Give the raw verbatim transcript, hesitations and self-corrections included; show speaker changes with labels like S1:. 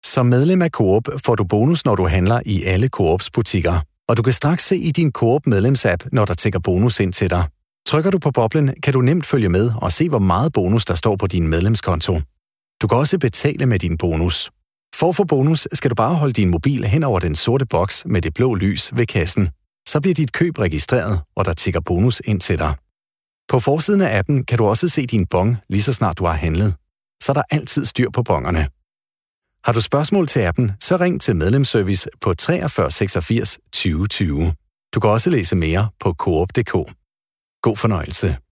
S1: Som medlem af Coop får du bonus, når du handler i alle Coops butikker. Og du kan straks se i din Coop medlemsapp, når der tikker bonus ind til dig. Trykker du på boblen, kan du nemt følge med og se, hvor meget bonus der står på din medlemskonto. Du kan også betale med din bonus. For at få bonus skal du bare holde din mobil hen over den sorte boks med det blå lys ved kassen. Så bliver dit køb registreret, og der tikker bonus ind til dig. På forsiden af appen kan du også se din bon, lige så snart du har handlet. Så er der altid styr på bongerne. Har du spørgsmål til appen, så ring til medlemsservice på treogfyrre seksogfirs tyve tyve. Du kan også læse mere på coop punktum d k. God fornøjelse.